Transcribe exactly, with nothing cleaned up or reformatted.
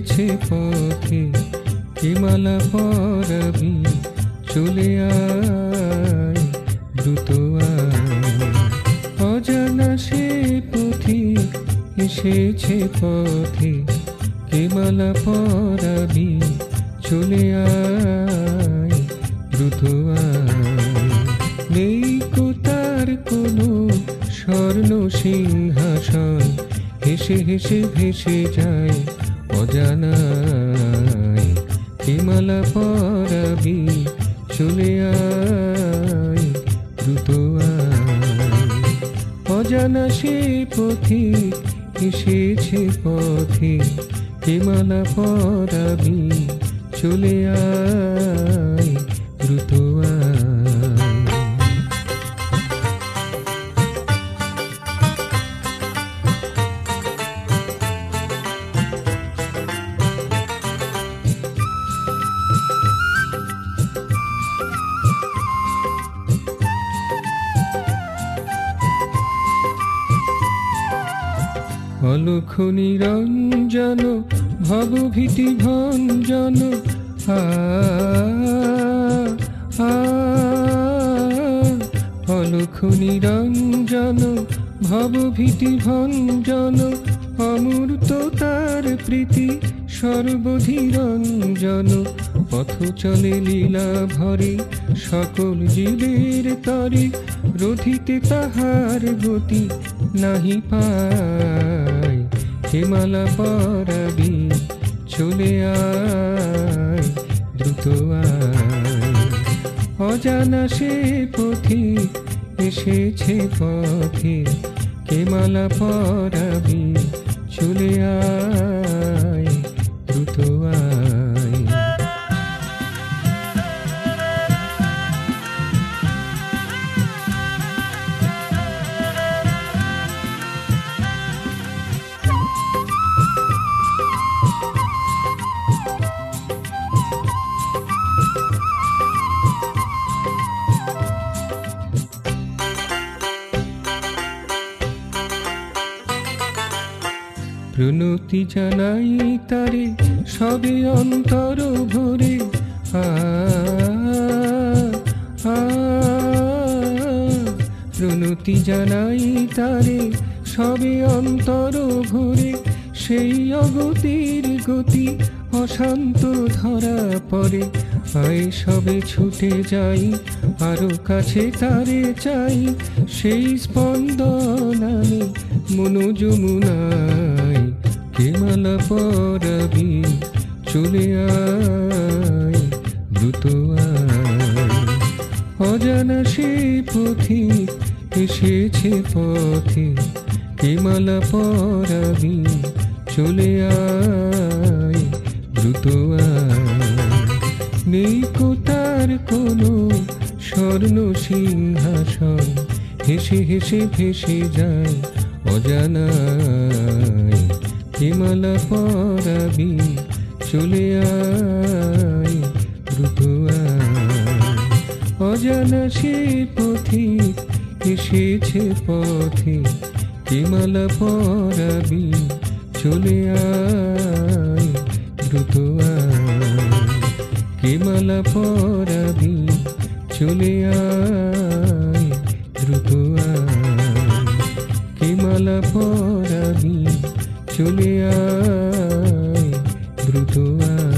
এসেছে পথে, কি মালা পরাবি চলে আয় দ্রুত আয়। অজানা সে পথিক এসেছে পথে, কি মালা পরাবি চলে আয় দ্রুত আয়। নেই কো তার কোনো স্বর্ণ সিংহাসন, হেসে হেসে ভেসে যায় অজানায়, কি মালা পরাবি চলে আয় দ্রুত আয়। অজানা সে পথিক এসেছে পথে, কি মালা পরাবি চলে আয় দ্রুত আয়। অলক্ষ নিরঞ্জন ভবভীতি ভঞ্জন, আ আ অলক্ষ নিরঞ্জন ভবভীতি ভঞ্জন, অমূর্ত তার প্রীতি সর্বধীরঞ্জন। পথ চলে লীলা ভরে সকল জীবের তরে, রথিতে তাহার গতি নাহি পায়, হে মালা পরাবি চলে আয় দ্রুত আয়। অজানা সে পথিক এসেছে পথে, কে মালা পরাবি চলে আয় দ্রুত আয়। প্রণতি জানাই তারে সবে অন্তর ভরে, আ আ প্রণতি জানাই তারে সবে অন্তর ভরে। সেই অগতির গতি অশান্ত ধরা পড়ে, আয় সবে ছুটে যাই আরো কাছে তারে চাই। সেই স্পন্দন আমি মনো যমুনায়, কে মালা পরাবি চলে আয় দ্রুত আয়। অজানা সে পথিক এসেছে পথে, কে মালা পরাবি চলে আয় দ্রুত আয়। নেই কো তার কোনো স্বর্ণ সিংহাসন, হেসে হেসে ভেসে যায় অজানায়, কে মালা পরাবি চলে আয় দ্রুত আয়। অজানা সে পথিক এসেছে পথে, কে মালা পরাবি চলে আয় দ্রুত আয়। কে মালা পরাবি চলে আয় দ্রুত আয়। কে মালা পরাবি চলে আয় দ্রুত আয়।